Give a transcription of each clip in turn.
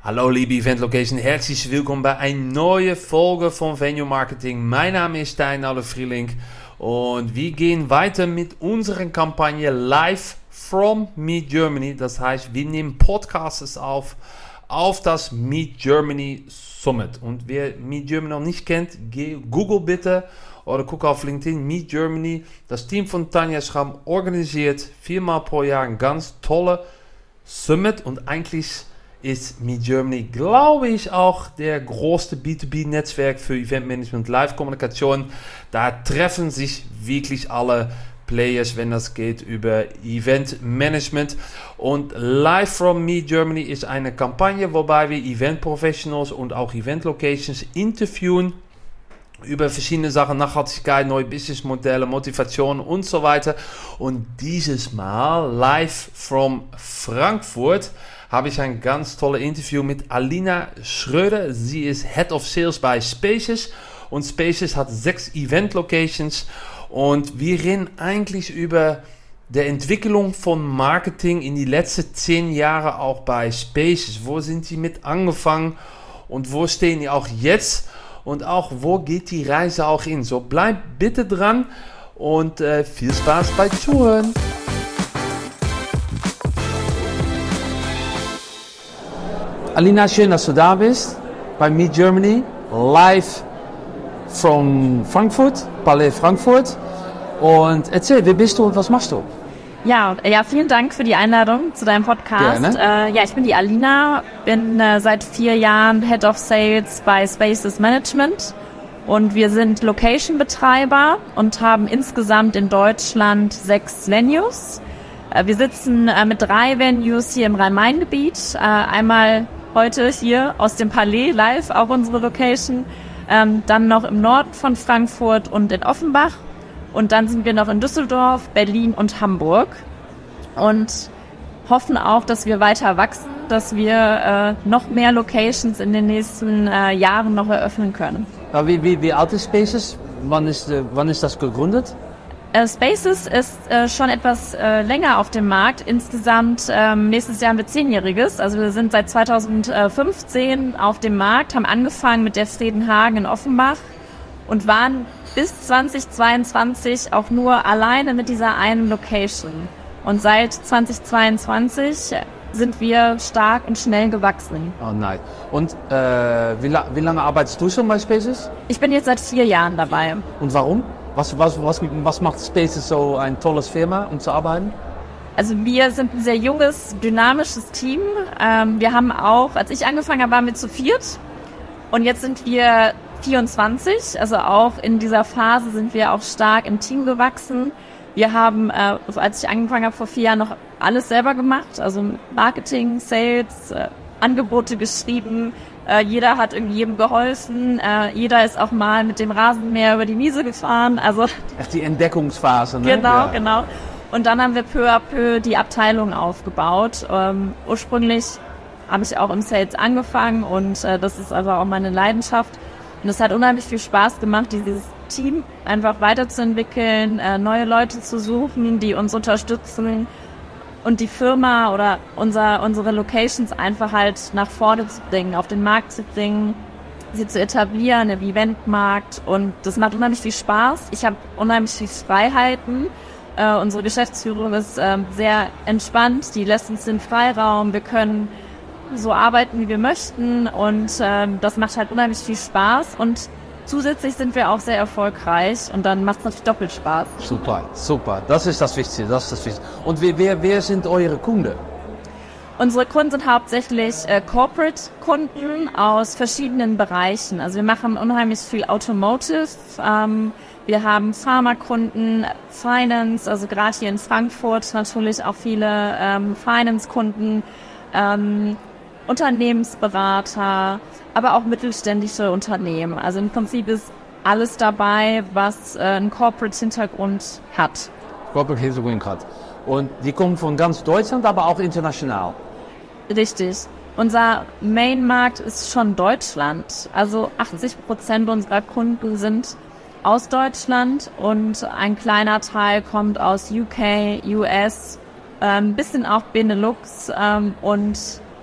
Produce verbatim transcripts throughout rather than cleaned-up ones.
Hallo liebe Event Location, herzlich willkommen bei einer neuen Folge von Venue Marketing. Mein Name ist Stijn Alle-Frieling und wir gehen weiter mit unserer Kampagne Live from Meet Germany. Das heißt, wir nehmen Podcasts auf, auf das Meet Germany Summit. Und wer Meet Germany noch nicht kennt, geh Google bitte oder guck auf LinkedIn, Meet Germany. Das Team von Tanja Schramm organisiert viermal pro Jahr ein ganz tolle Summit und eigentlich ist Meet Germany, glaube ich, auch der größte B zwei B-Netzwerk für Eventmanagement, Live-Kommunikation. Da treffen sich wirklich alle Players, wenn das geht über Eventmanagement. Und Live from Meet Germany ist eine Kampagne, wobei wir Event-Professionals und auch Event-Locations interviewen über verschiedene Sachen, Nachhaltigkeit, neue Businessmodelle, Motivation und so weiter. Und dieses Mal live from Frankfurt habe ich ein ganz tolles Interview mit Alina Schröder. Sie ist Head of Sales bei Spaces und Spaces hat sechs Event-Locations und wir reden eigentlich über die Entwicklung von Marketing in die letzten zehn Jahre auch bei Spaces. Wo sind sie mit angefangen und wo stehen die auch jetzt und auch wo geht die Reise auch hin? So bleibt bitte dran und äh, viel Spaß bei Zuhören. Alina, schön, dass du da bist bei Meet Germany, live from Frankfurt, Palais Frankfurt. Und erzähl, wer bist du und was machst du? Ja, ja, vielen Dank für die Einladung zu deinem Podcast. Äh, ja, ich bin die Alina, bin äh, seit vier Jahren Head of Sales bei Spaces Management und wir sind Location-Betreiber und haben insgesamt in Deutschland sechs Venues. Äh, wir sitzen äh, mit drei Venues hier im Rhein-Main-Gebiet, äh, einmal heute hier aus dem Palais live, auch unsere Location, ähm, dann noch im Norden von Frankfurt und in Offenbach und dann sind wir noch in Düsseldorf, Berlin und Hamburg und hoffen auch, dass wir weiter wachsen, dass wir äh, noch mehr Locations in den nächsten äh, Jahren noch eröffnen können. Ja, wie, wie, wie alt ist Spaces? Wann ist, äh, wann ist das gegründet? Äh, Spaces ist äh, schon etwas äh, länger auf dem Markt. Insgesamt ähm, nächstes Jahr haben wir zehnjähriges. Also wir sind seit zweitausendfünfzehn auf dem Markt, haben angefangen mit der Friedenhagen in Offenbach und waren bis zweitausendzweiundzwanzig auch nur alleine mit dieser einen Location. Und seit zweitausendzweiundzwanzig sind wir stark und schnell gewachsen. Oh nein. Und äh, wie, la- wie lange arbeitest du schon bei Spaces? Ich bin jetzt seit vier Jahren dabei. Und warum? Was, was, was, was macht Spaces so ein tolles Firma, um zu arbeiten? Also wir sind ein sehr junges, dynamisches Team. Ähm, wir haben auch, als ich angefangen habe, waren wir zu viert. Und jetzt sind wir vierundzwanzig. Also auch in dieser Phase sind wir auch stark im Team gewachsen. Wir haben, äh, als ich angefangen habe vor vier Jahren, noch alles selber gemacht. Also Marketing, Sales, äh, Angebote geschrieben. Äh, jeder hat irgendwie jedem geholfen. Äh, jeder ist auch mal mit dem Rasenmäher über die Wiese gefahren. Also echt die Entdeckungsphase, ne? Genau, ja. genau. Und dann haben wir peu à peu die Abteilung aufgebaut. Ähm, ursprünglich habe ich auch im Sales angefangen und äh, das ist also auch meine Leidenschaft. Und es hat unheimlich viel Spaß gemacht, dieses Team einfach weiterzuentwickeln, äh, neue Leute zu suchen, die uns unterstützen. Und die Firma oder unser, unsere Locations einfach halt nach vorne zu bringen, auf den Markt zu bringen, sie zu etablieren im Eventmarkt. Und das macht unheimlich viel Spaß. Ich habe unheimlich viel Freiheiten. Äh, unsere Geschäftsführung ist äh, sehr entspannt. Die lässt uns den Freiraum. Wir können so arbeiten, wie wir möchten. Und äh, das macht halt unheimlich viel Spaß. Und zusätzlich sind wir auch sehr erfolgreich und dann macht es natürlich doppelt Spaß. Super, super. Das ist das Wichtigste, das ist das Wichtigste. Und wer, wer, wer sind eure Kunden? Unsere Kunden sind hauptsächlich äh, Corporate-Kunden aus verschiedenen Bereichen. Also wir machen unheimlich viel Automotive. Ähm, wir haben Pharmakunden, Finance, also gerade hier in Frankfurt natürlich auch viele ähm, Finance-Kunden, ähm, Unternehmensberater, aber auch mittelständische Unternehmen. Also im Prinzip ist alles dabei, was äh, einen Corporate-Hintergrund hat. Corporate-Hintergrund hat. Und die kommen von ganz Deutschland, aber auch international. Richtig. Unser Main-Markt ist schon Deutschland. Also achtzig Prozent unserer Kunden sind aus Deutschland und ein kleiner Teil kommt aus U K, U S, ein ähm, bisschen auch Benelux ähm, und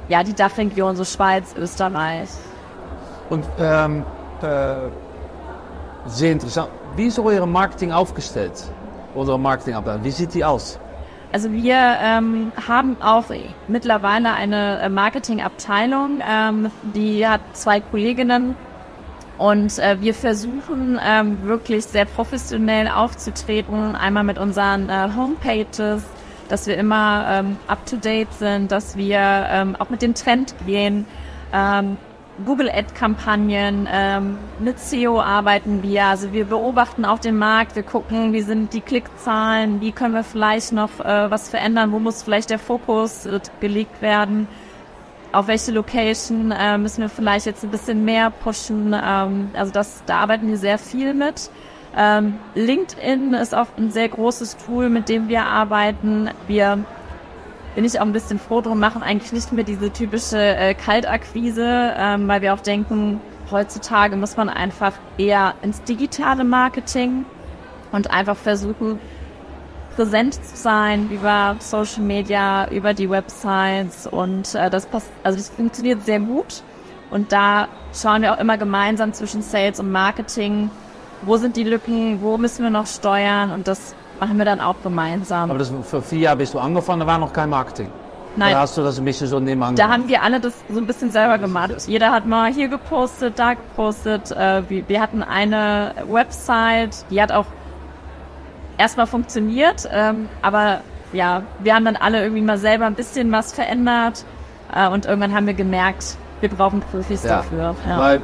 ja, die Dachregion, so Schweiz, Österreich. Und ähm, äh, sehr interessant. Wie ist euer Marketing aufgestellt? Oder Marketingabteilung? Wie sieht die aus? Also wir ähm, haben auch mittlerweile eine Marketingabteilung, ähm, die hat zwei Kolleginnen und äh, wir versuchen ähm, wirklich sehr professionell aufzutreten, einmal mit unseren äh, Homepages, dass wir immer ähm, up-to-date sind, dass wir ähm, auch mit dem Trend gehen, ähm, Google-Ad-Kampagnen, ähm, mit S E O arbeiten wir, also wir beobachten auch den Markt, wir gucken, wie sind die Klickzahlen, wie können wir vielleicht noch äh, was verändern, wo muss vielleicht der Fokus äh, gelegt werden, auf welche Location äh, müssen wir vielleicht jetzt ein bisschen mehr pushen, ähm, also das, da arbeiten wir sehr viel mit. Ähm, LinkedIn ist auch ein sehr großes Tool, mit dem wir arbeiten. Wir bin ich auch ein bisschen froh drum, machen eigentlich nicht mehr diese typische äh, Kaltakquise, ähm, weil wir auch denken, heutzutage muss man einfach eher ins digitale Marketing und einfach versuchen, präsent zu sein über Social Media, über die Websites und äh, das passt, also das funktioniert sehr gut und da schauen wir auch immer gemeinsam zwischen Sales und Marketing, wo sind die Lücken, wo müssen wir noch steuern und das machen wir dann auch gemeinsam. Aber das, vor vier Jahren bist du angefangen, da war noch kein Marketing? Nein. Oder hast du das ein bisschen so nebenan Da gemacht? haben wir alle das so ein bisschen selber gemacht. Jeder hat mal hier gepostet, da gepostet. Äh, wir, wir hatten eine Website, die hat auch erstmal funktioniert, ähm, aber ja, wir haben dann alle irgendwie mal selber ein bisschen was verändert äh, und irgendwann haben wir gemerkt, wir brauchen Profis ja. dafür. Ja. Weil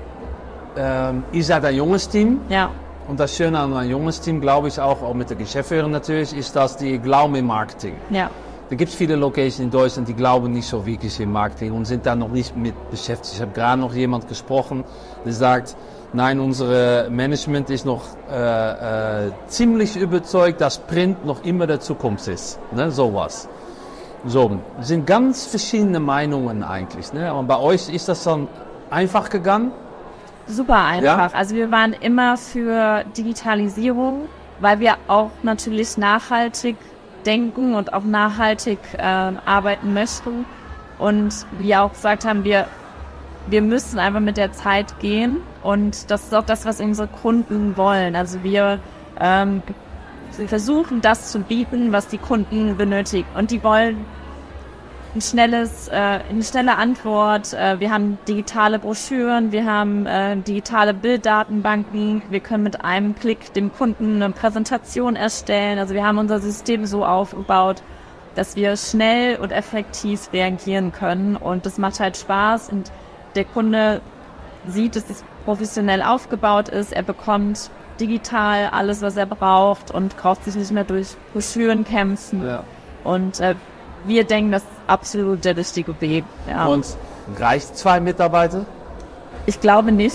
ähm, ihr seid ein junges Team. Ja. Und das Schöne an ein junges Team, glaube ich, auch, auch mit der Geschäftsführerin natürlich, ist, dass die glauben im Marketing. Ja. Da gibt es viele Locations in Deutschland, die glauben nicht so wirklich im Marketing und sind da noch nicht mit beschäftigt. Ich habe gerade noch jemand gesprochen, der sagt, nein, unser Management ist noch äh, äh, ziemlich überzeugt, dass Print noch immer der Zukunft ist. Ne? Sowas. So, es sind ganz verschiedene Meinungen eigentlich. Ne? Aber bei euch ist das dann einfach gegangen? Super einfach. Ja? Also wir waren immer für Digitalisierung, weil wir auch natürlich nachhaltig denken und auch nachhaltig äh, arbeiten möchten. Und wir auch gesagt haben, wir, wir müssen einfach mit der Zeit gehen. Und das ist auch das, was unsere Kunden wollen. Also wir, ähm, wir versuchen, das zu bieten, was die Kunden benötigen. Und die wollen ein schnelles, äh, eine schnelle Antwort. Äh, wir haben digitale Broschüren, wir haben äh, digitale Bilddatenbanken. Wir können mit einem Klick dem Kunden eine Präsentation erstellen. Also wir haben unser System so aufgebaut, dass wir schnell und effektiv reagieren können. Und das macht halt Spaß. Und der Kunde sieht, dass es professionell aufgebaut ist. Er bekommt digital alles, was er braucht und braucht sich nicht mehr durch Broschüren kämpfen. Ja. Und äh, wir denken, das ist absolut der richtige Weg. Ja. Und reicht zwei Mitarbeiter? Ich glaube nicht.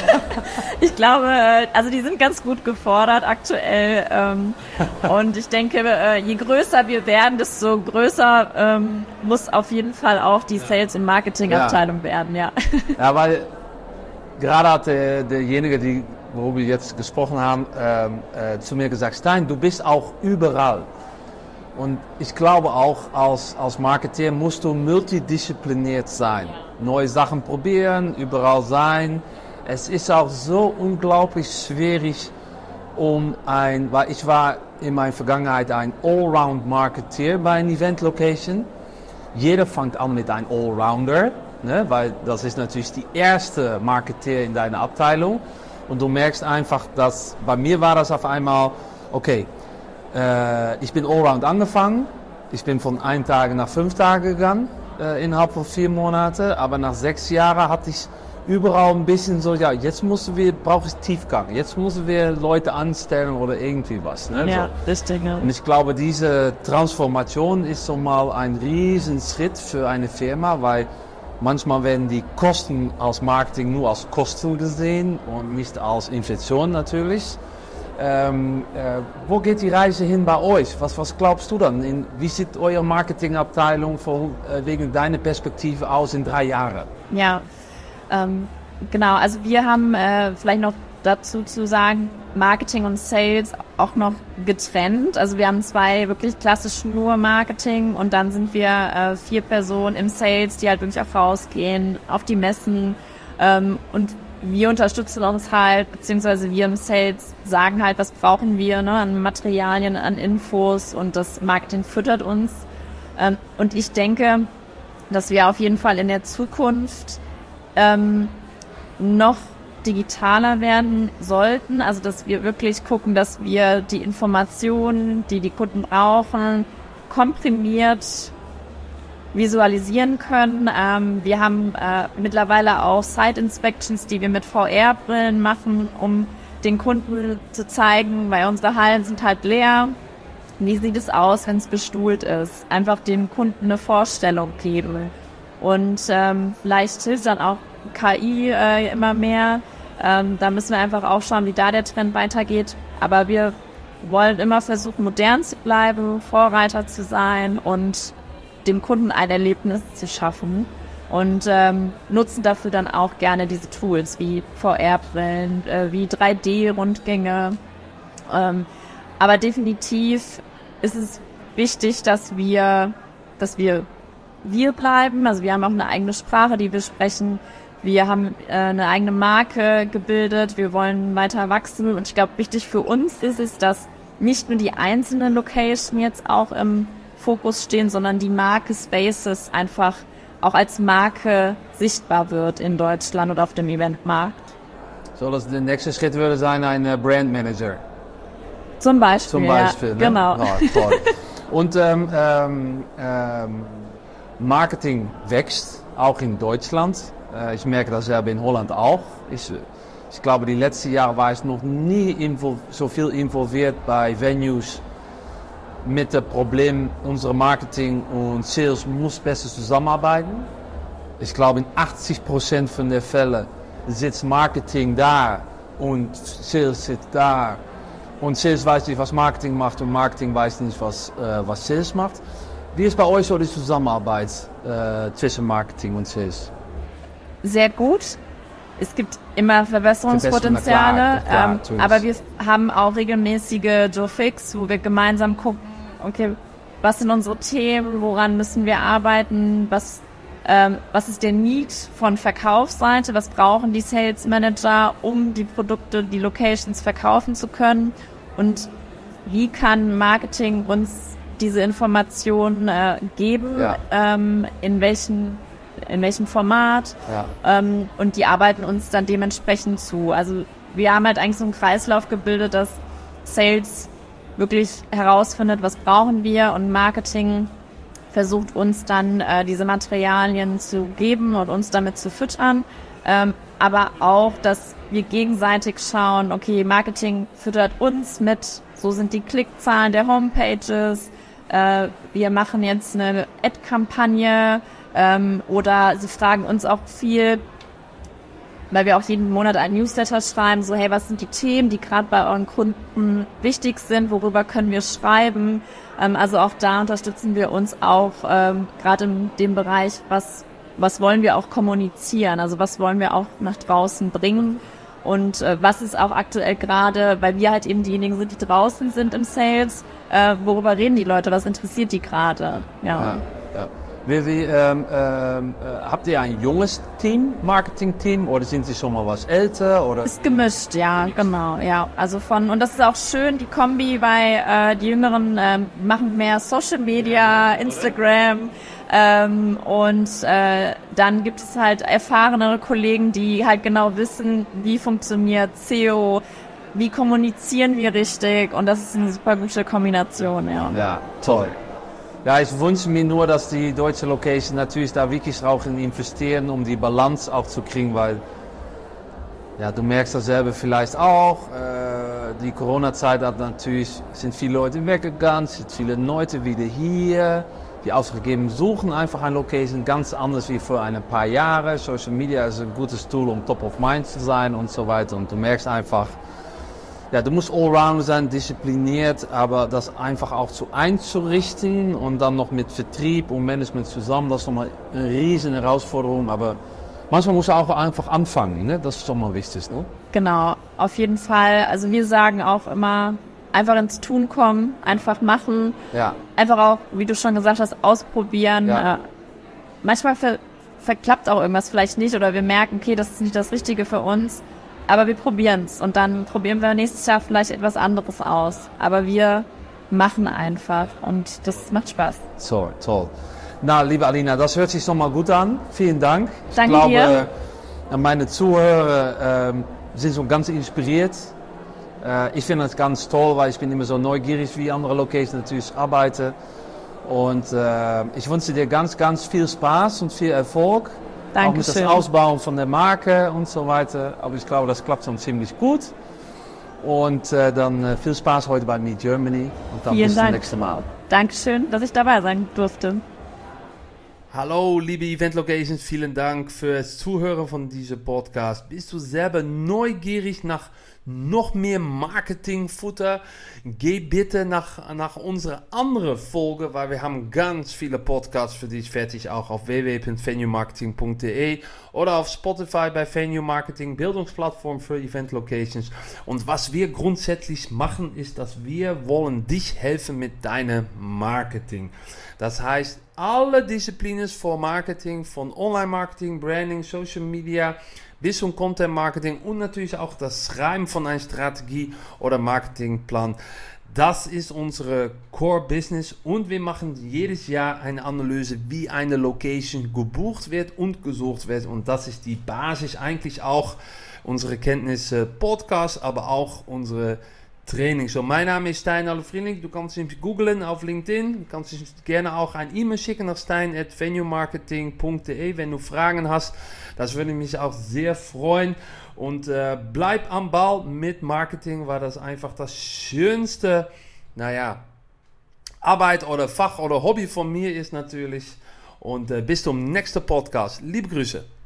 Ich glaube, also die sind ganz gut gefordert aktuell. Ähm, und ich denke, äh, je größer wir werden, desto größer ähm, muss auf jeden Fall auch die Sales- und Marketing-Abteilung ja. werden. Ja. Ja, weil gerade hat der, derjenige, die, worüber wir jetzt gesprochen haben, ähm, äh, zu mir gesagt, Stein, du bist auch überall. Und ich glaube auch, als, als Marketeer musst du multidisziplinär sein. Neue Sachen probieren, überall sein. Es ist auch so unglaublich schwierig, um ein, weil ich war in meiner Vergangenheit ein Allround-Marketeer bei einer Event-Location. Jeder fängt an mit einem Allrounder, ne? Weil das ist natürlich die erste Marketeer in deiner Abteilung. Und du merkst einfach, dass bei mir war das auf einmal, okay, Äh, ich bin Allround angefangen. Ich bin von einem Tag nach fünf Tagen gegangen, äh, innerhalb von vier Monaten. Aber nach sechs Jahren hatte ich überall ein bisschen so, ja, jetzt müssen wir, brauche ich Tiefgang. Jetzt müssen wir Leute anstellen oder irgendwie was. Ne? Ja, so. das Ding. Ja. Und ich glaube, diese Transformation ist so mal ein riesen Schritt für eine Firma, weil manchmal werden die Kosten als Marketing nur als Kosten gesehen und nicht als Investition natürlich. Ähm, äh, wo geht die Reise hin bei euch? Was, was glaubst du dann? In, wie sieht eure Marketingabteilung von, äh, wegen deiner Perspektive aus in drei Jahren? Ja, ähm, genau. Also wir haben äh, vielleicht noch dazu zu sagen, Marketing und Sales auch noch getrennt. Also wir haben zwei wirklich klassisch nur Marketing und dann sind wir äh, vier Personen im Sales, die halt wirklich auch rausgehen, auf die Messen ähm, und wir unterstützen uns halt, beziehungsweise wir im Sales sagen halt, was brauchen wir, ne, an Materialien, an Infos und das Marketing füttert uns. Ähm, und ich denke, dass wir auf jeden Fall in der Zukunft ähm, noch digitaler werden sollten, also dass wir wirklich gucken, dass wir die Informationen, die die Kunden brauchen, komprimiert visualisieren können. Ähm, wir haben äh, mittlerweile auch Site-Inspections, die wir mit V R-Brillen machen, um den Kunden zu zeigen, weil unsere Hallen sind halt leer. Wie sieht es aus, wenn es bestuhlt ist? Einfach dem Kunden eine Vorstellung geben. Und ähm, vielleicht hilft dann auch K I äh, immer mehr. Ähm, da müssen wir einfach auch schauen, wie da der Trend weitergeht. Aber wir wollen immer versuchen, modern zu bleiben, Vorreiter zu sein und dem Kunden ein Erlebnis zu schaffen und ähm, nutzen dafür dann auch gerne diese Tools wie V R-Brillen, äh, wie drei D-Rundgänge. Ähm, aber definitiv ist es wichtig, dass wir, dass wir wir bleiben. Also wir haben auch eine eigene Sprache, die wir sprechen. Wir haben äh, eine eigene Marke gebildet. Wir wollen weiter wachsen. Und ich glaube, wichtig für uns ist es, dass nicht nur die einzelnen Locations jetzt auch im Fokus stehen, sondern die Marke Spaces einfach auch als Marke sichtbar wird in Deutschland und auf dem Eventmarkt. So, dass der nächste Schritt würde sein, ein Brand Manager. Zum Beispiel, Zum Beispiel, ja, ne? Genau. Ja, toll. Und ähm, ähm, ähm, Marketing wächst, auch in Deutschland. Äh, ich merke das selber in Holland auch. Ich, ich glaube, die letzten Jahre war ich noch nie invol- so viel involviert bei Venues mit dem Problem, unsere Marketing und Sales muss besser zusammenarbeiten. Ich glaube, in achtzig Prozent von den Fällen sitzt Marketing da und Sales sitzt da. Und Sales weiß nicht, was Marketing macht und Marketing weiß nicht, was, äh, was Sales macht. Wie ist bei euch so die Zusammenarbeit äh, zwischen Marketing und Sales? Sehr gut. Es gibt immer Verbesserungspotenziale, klar, ähm, klar, aber wir haben auch regelmäßige Joe Fix, wo wir gemeinsam gucken, okay, was sind unsere Themen, woran müssen wir arbeiten, was, ähm, was ist der Need von Verkaufsseite, was brauchen die Sales Manager, um die Produkte, die Locations verkaufen zu können und wie kann Marketing uns diese Informationen äh, geben, Ja. ähm, in welchen in welchem Format Ja. ähm, und die arbeiten uns dann dementsprechend zu. Also wir haben halt eigentlich so einen Kreislauf gebildet, dass Sales wirklich herausfindet, was brauchen wir und Marketing versucht uns dann äh, diese Materialien zu geben und uns damit zu füttern, ähm, aber auch, dass wir gegenseitig schauen, okay, Marketing füttert uns mit, so sind die Klickzahlen der Homepages, äh, wir machen jetzt eine Ad-Kampagne, Ähm, oder sie fragen uns auch viel, weil wir auch jeden Monat einen Newsletter schreiben, so hey, was sind die Themen, die gerade bei euren Kunden wichtig sind, worüber können wir schreiben. Ähm, also auch da unterstützen wir uns auch ähm, gerade in dem Bereich, was, was wollen wir auch kommunizieren, also was wollen wir auch nach draußen bringen und äh, was ist auch aktuell gerade, weil wir halt eben diejenigen sind, die draußen sind im Sales, äh, worüber reden die Leute, was interessiert die gerade. Ja. Ja, ja. Wie, wie, ähm, ähm, äh, habt ihr ein junges Team, Marketing-Team, oder sind sie schon mal was älter? Oder? Ist gemischt, ja, genau, ja. Also von, und das ist auch schön, die Kombi, weil äh, die Jüngeren äh, machen mehr Social Media, Instagram ähm, und äh, dann gibt es halt erfahrenere Kollegen, die halt genau wissen, wie funktioniert S E O, wie kommunizieren wir richtig und das ist eine super gute Kombination, ja. Ja, toll. Ja, ich wünsche mir nur, dass die deutsche Location natürlich da wirklich auch investieren, um die Balance auch zu kriegen, weil ja, du merkst das selber vielleicht auch, äh, die Corona-Zeit hat natürlich, sind viele Leute weggegangen, sind viele Leute wieder hier, die aufgegeben suchen einfach eine Location ganz anders wie vor ein paar Jahren. Social Media ist ein gutes Tool, um top of mind zu sein und so weiter und du merkst einfach, ja, du musst allround sein, diszipliniert, aber das einfach auch zu einzurichten und dann noch mit Vertrieb und Management zusammen, das ist nochmal eine riesen Herausforderung, aber manchmal muss er auch einfach anfangen, ne? Das ist doch mal wichtig, ne? Genau, auf jeden Fall. Also wir sagen auch immer, einfach ins Tun kommen, einfach machen. Ja. Einfach auch, wie du schon gesagt hast, ausprobieren. Ja. Äh, manchmal ver- verklappt auch irgendwas vielleicht nicht oder wir merken, okay, das ist nicht das Richtige für uns. Aber wir probieren es und dann probieren wir nächstes Jahr vielleicht etwas anderes aus. Aber wir machen einfach und das macht Spaß. So, toll. Na, liebe Alina, das hört sich nochmal gut an. Vielen Dank. Danke ich glaube, dir. Äh, meine Zuhörer äh, sind so ganz inspiriert. Äh, ich finde das ganz toll, weil ich bin immer so neugierig, wie andere Locations natürlich arbeiten. Und äh, ich wünsche dir ganz, ganz viel Spaß und viel Erfolg. Auch mit Dankeschön. das Ausbauen von der Marke und so weiter. Aber ich glaube, das klappt schon ziemlich gut. Und äh, dann äh, viel Spaß heute bei Meet Germany. Und dann Vielen bis zum Dank. nächsten Mal. Dankeschön, dass ich dabei sein durfte. Hallo, liebe Event Locations, vielen Dank fürs Zuhören von diesem Podcast. Bist du selber neugierig nach noch mehr Marketingfutter? Geh bitte nach, nach unserer anderen Folge, weil wir haben ganz viele Podcasts für dich fertig, auch auf w w w punkt venue marketing punkt d e oder auf Spotify bei Venue Marketing, Bildungsplattform für Event Locations. Und was wir grundsätzlich machen, ist, dass wir wollen dich helfen mit deinem Marketing. Das heißt, alle Disziplinen für Marketing, von Online-Marketing, Branding, Social Media bis zum Content-Marketing und natürlich auch das Schreiben von einer Strategie oder Marketingplan. Das ist unsere Core-Business und wir machen jedes Jahr eine Analyse, wie eine Location gebucht wird und gesucht wird. Und das ist die Basis eigentlich auch unsere Kenntnisse Podcast, aber auch unsere Training. So, mein Name ist Stijn Alle-Vriendelijk. Du kannst mich googlen auf LinkedIn. Du kannst gerne auch ein E-Mail schicken nach stein at venue marketing punkt d e, wenn du Fragen hast. Das würde mich auch sehr freuen. Und äh, bleib am Ball mit Marketing, weil das einfach das schönste, naja, Arbeit oder Fach oder Hobby von mir ist natürlich. Und äh, bis zum nächsten Podcast. Liebe Grüße.